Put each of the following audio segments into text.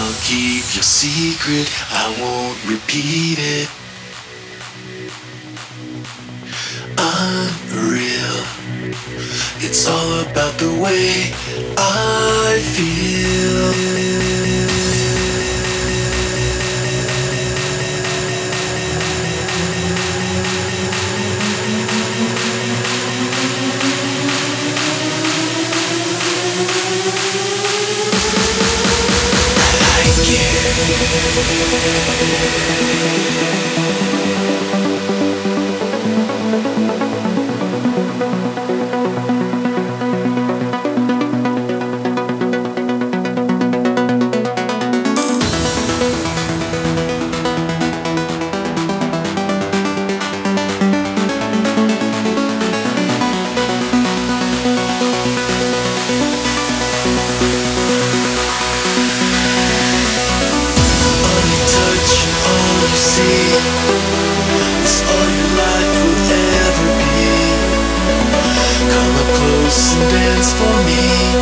I'll keep your secret, I won't repeat it. Unreal, it's all about the way I feel. It's all your life will ever be. Come up close and dance for me.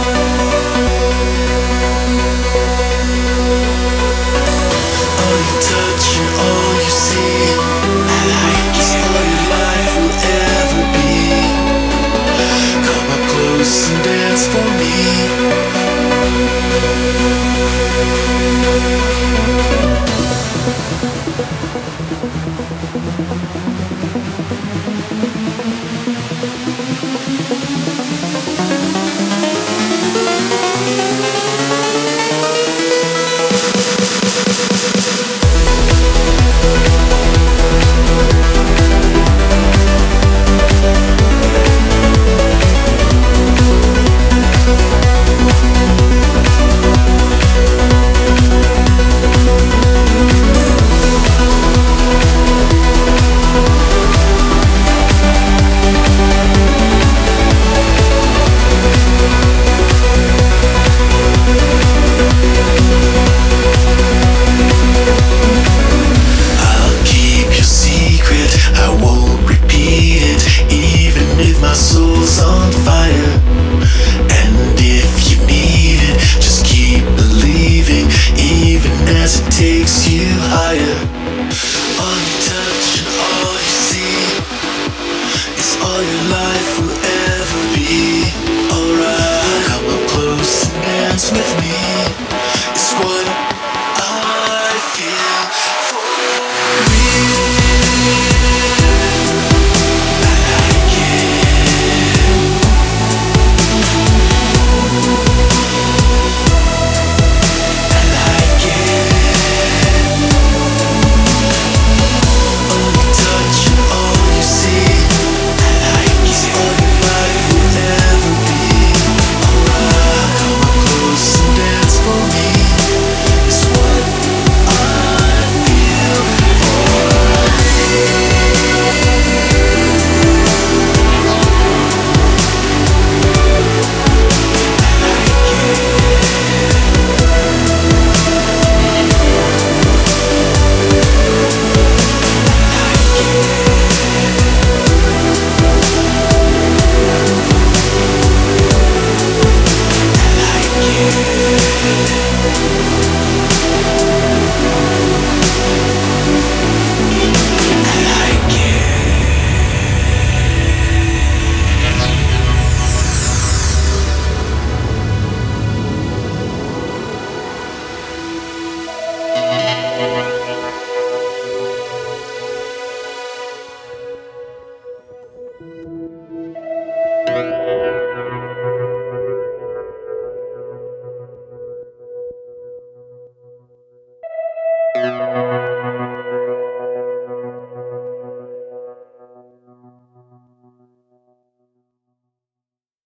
All you touch and all you see, it's all your life will ever be. Come up close and dance for me. Takes you higher. All you touch and all you see is all your life will ever be. Alright, come up close and dance with me.